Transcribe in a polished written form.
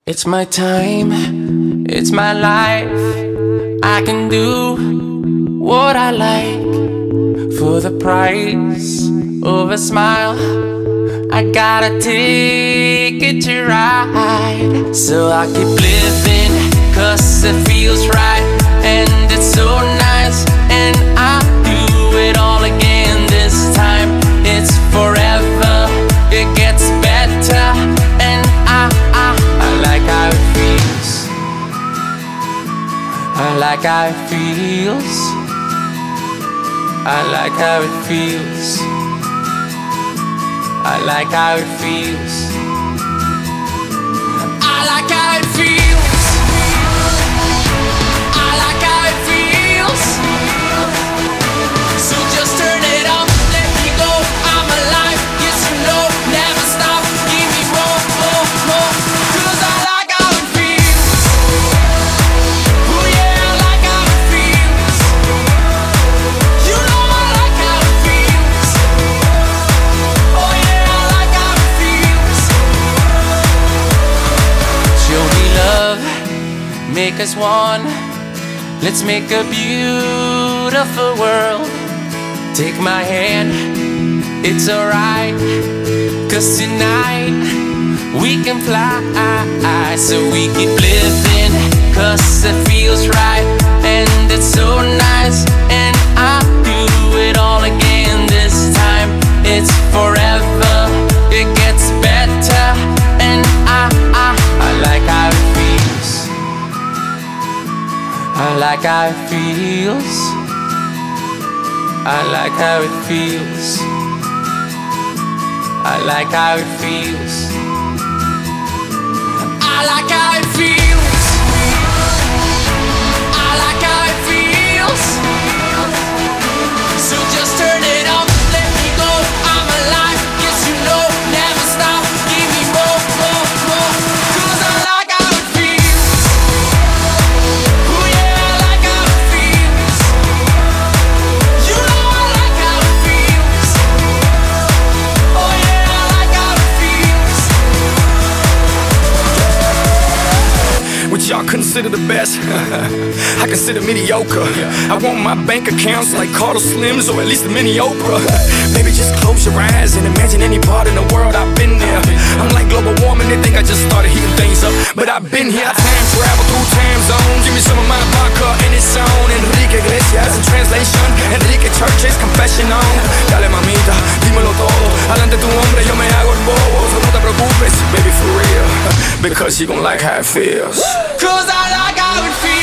It's my time, it's my life. I can do what I like for the price of a smile. I got a ticket to ride, so I keep living, 'cause it feels right. And it's so nice, and I do it all again this time. It's forever, it gets better, and I like how it feels. I like how it feels. I like how it feels. I like how it feels. I like how it feels. I like how it feels. So just turn it up, let me go. I'm alive, yes or no, never stop. Give me more, more, more. 'Cause I like how it feels. Oh yeah, I like how it feels. You know I like how it feels. Oh yeah, I like how it feels. Show me love, make us one. Let's make a beautiful world. Take my hand, it's alright, 'cause tonight we can fly. So we keep living, 'cause it feels right. And it's so nice, and I do it all again this time. It's forever, it gets better, and I like how it feels. I like how it feels. I like how it feels. I like how it feels. I like how it feels. I like how it feels. So just turn it up, let me go. I'm alive, yes you know, never stop. Give me more, more, more. 'Cause I like how it feels. Oh yeah, I like how it feels. You know I like how it feels. Oh yeah, I like how it feels. What y'all consider the best, I consider mediocre. I want my bank accounts like Carter Slims, or at least a mini Oprah. Maybe just close your eyes and imagine any part in the world I've been there. I'm like global warming, they think I just started heating things up, but I've been here. I time travel through time zones. Give me some of my vodka and it's on. Enrique Iglesias in translation, Enrique Church's confession on. Dale mamita, dímelo todo. Adelante tu hombre, yo me hago el bobo. So no te preocupes, baby, for real, because you gon' like how it feels. 'Cause I like how it feels.